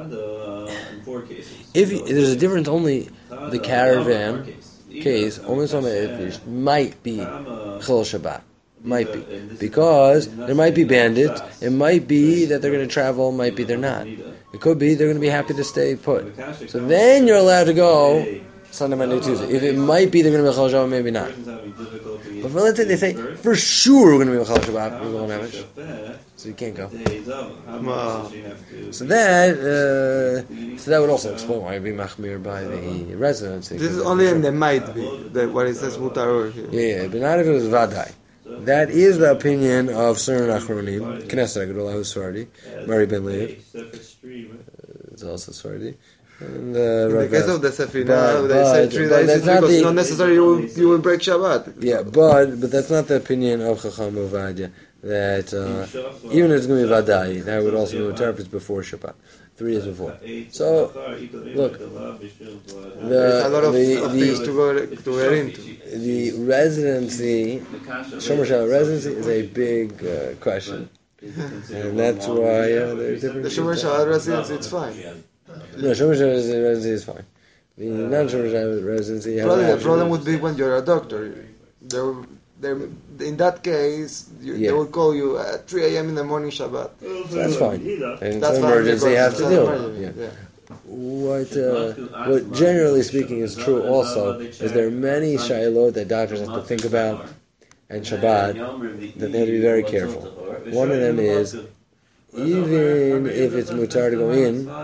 if you, there's a difference only the caravan case only somebody might be Chol Shabbat, might be, because there might be bandits, it might be that they're going to travel, might be they're not, it could be they're going to be happy to stay put, so then you're allowed to go Sunday, Monday, Tuesday. If it might be they're going to be Chol Shabbat, maybe not. But for let's say they say for sure we're going to be Chol Shabbat, we're going to have it. So you can't go. Wow. So that, uh, so that would also explain why it'd be machmir by the residency. This is only in the might be, the, what it says mutar here. Yeah, yeah, but not if it was vadai. That is the opinion of Surin Achronim, Knesset Gedolah Husfardi, Mari Ben Leib. It's also Sfardi. And, uh, in the case of the Sefina, they but, say three but days, it's not because the, it's not necessary you will, you will break Shabbat. Yeah, but but that's not the opinion of Chacham Ovadia. That uh, even if it's going to be Vadai, that would also be interpreted before Shabbat, three years before. So, look, the, there's a lot of the, things the, to go to get into. The residency, Shomer Shabbat residency is a big uh, question. And that's why uh, there's different... The Shomer Shabbat residency, it's fine. No, Shomer Shabbat residency is fine. The non-Shomer Shabbat residency... Probably the problem would be when you're a doctor. They're, they're, in that case, you, yeah. they will call you at three a.m. in the morning Shabbat. So that's fine. And that's it's an fine emergency, you have to deal with it. Yeah. Yeah. What, uh, what generally speaking is true also is there are many shailot that doctors have to think about and Shabbat that they have to be very careful. One of them is even if it's mutar to go in, it's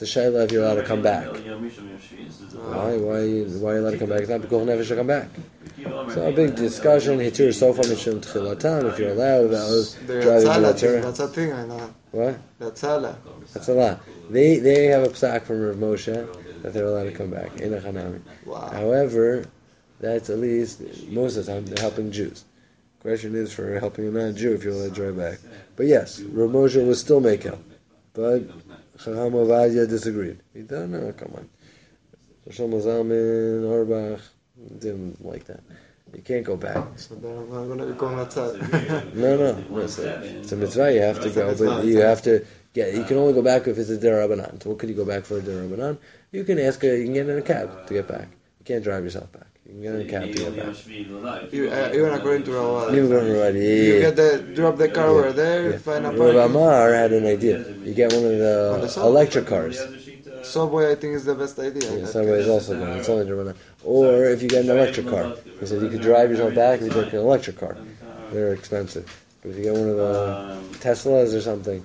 It's a shayla if you're allowed to come back. Why? Why? Why are you allowed to come back? It's not because never should come back. So a big discussion. Hitur sofa mishum tchilatan. If you're allowed, that was driving the That's a thing, I know. What? That's Allah. That's a lot. They they have a psak from Rav Moshe that they're allowed to come back in a chanami. Wow. However, that's at least most of the time they're helping Jews. Question is for helping a non-Jew if you're allowed to drive back. But yes, Rav Moshe was still makel, but Chacham Ovadia disagreed. He said, no, come on. Shlomo Zalman, Auerbach didn't like that. You can't go back. So then I'm not going to become a tzad. No, no, no. It's a, it's a mitzvah. You have to go, but you have to get. You can only go back if it's a derabanan. So what could you go back for a derabanan? You can ask. A, you can get in a cab to get back. You can't drive yourself back. You can get in a cab to get back. You, uh, even according to Rav, Even according to Rav, yeah. You get the drop the car over there, Yeah. find a Rav parking. Amar had an idea. You get one of the electric cars. Subway, I think, is the best idea. Yeah, subway is also good. It's only derabanan. Or if you get an electric car, he said you could drive yourself back if you take an electric car. They're expensive. But if you get one of the Teslas or something,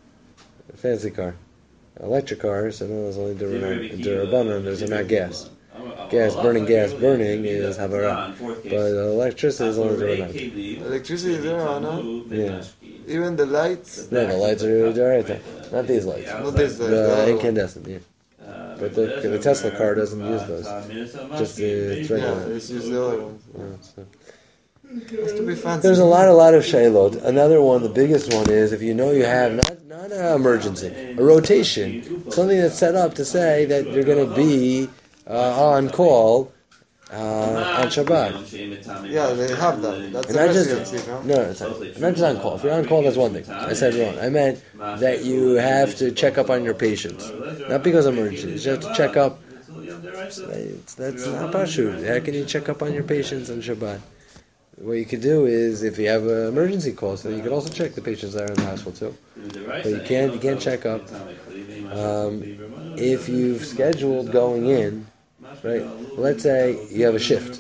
a fancy car, electric cars, I know there's only derabanan. There's not gas. Gas, burning gas, burning is havara. But electricity is only derabanan. Electricity is there, no? Yeah. Even the lights. No, the lights are right. Not these lights. Not this. The The incandescent, yeah. But the, the Tesla car doesn't use those. Just the it's yeah, regular. it's just the other ones. Yeah, so. It has to be fancy. There's a lot, a lot of shaylot. Another one, the biggest one is if you know you have not not an emergency, a rotation, something that's set up to say that you're going to be uh, on call uh, on Shabbat. Yeah, they have that. That's And a not just residency, no? no, it's not, not just on call. If you're on call, that's one thing. I said wrong. I meant that you have to check up on your patients, not because of emergency. You have to check up. It's, that's not pashut. How can you check up on your patients on Shabbat? What you could do is, if you have an emergency call, so you could also check the patients that are in the hospital too. But you can't, you can't check up. Um, if you've scheduled going in, right? Let's say you have a shift.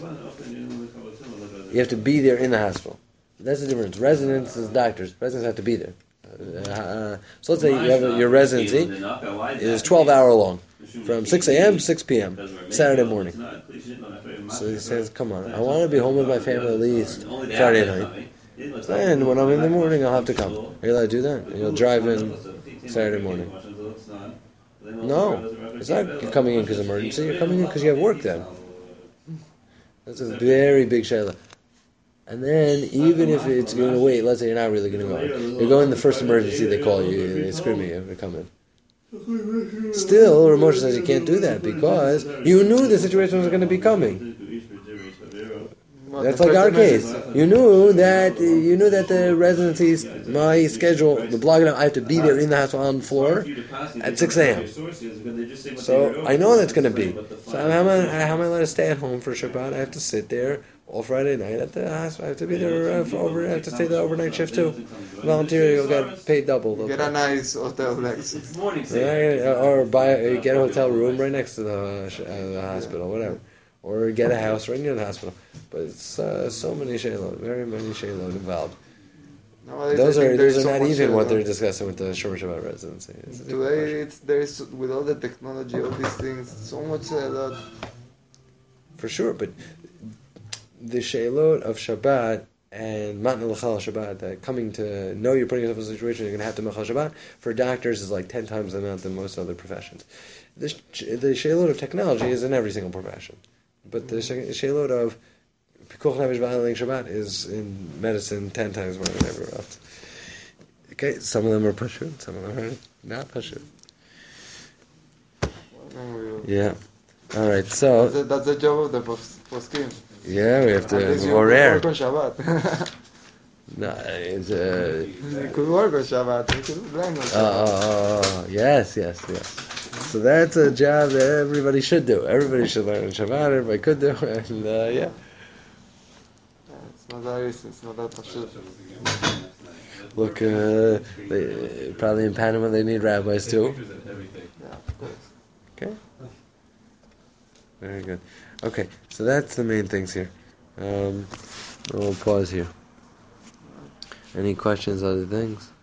You have to be there in the hospital. That's the difference. Residents is doctors. Residents have to be there. Uh, so let's say you have a, your residency is twelve hour long, from six a.m. to six p.m. Saturday morning. So he says, come on, I want to be home with my family at least Friday night. And when I'm in the morning, I'll have to come. Are you allowed to do that? And you'll drive in Saturday morning. No, it's not you're coming in because of emergency. You're coming in because you have work then. That's a very big shayla. And then, even if it's going to wait, let's say you're not really going to go. You're going the first emergency, they call you, they scream at you to come in. Still, Rav Moshe says you can't do that because you knew the situation was going to be coming. That's like our case. You knew that you knew that the residency's my schedule, the blog, I have to be there in the house on the floor at six a.m. So I know that's going to be. So how am, I, how am I allowed to stay at home for Shabbat? I have to sit there all Friday night at the house. I have to be there uh, for over. I have to stay the overnight shift too. Volunteer, you'll get paid double. Get a nice hotel next. Yeah, or buy, get a hotel room right next to the, uh, the hospital, whatever. Or get a house right near the hospital. But it's uh, so many shaylot, very many shaylot involved. Nowadays, those are those are so not even what shayla. they're discussing with the Shomer Shabbat residency. It's Today, it's there's with all the technology, all these things, so much shaylot. for sure, but the shaylot of Shabbat and Matna L'chal Shabbat, that coming to know you're putting yourself in a situation you're going to have to Mechal Shabbat, for doctors is like ten times the amount than most other professions. The, the shaylot of technology is in every single profession. But the shaylot of Pikuach Nefesh B'Halal Shabbat is in medicine ten times more than everywhere else. Okay, some of them are pashut, some of them are not pashut. Yeah. All right. So that's, a, that's the job of the poskim. Yeah, we have to At least more you rare. could work on Shabbat. No, it's uh, you could work on Shabbat. You could blame on Shabbat. Oh, oh, oh, yes, yes, yes. So that's a job that everybody should do. Everybody should learn Shabbat. Everybody could do, and uh, yeah. Yeah, it's not that easy. It's not that pashut. Look, uh, they, probably in Panama they need rabbis too. Yeah, of course. Okay. Very good. Okay, so that's the main things here. Um, we'll pause here. Any questions, other things?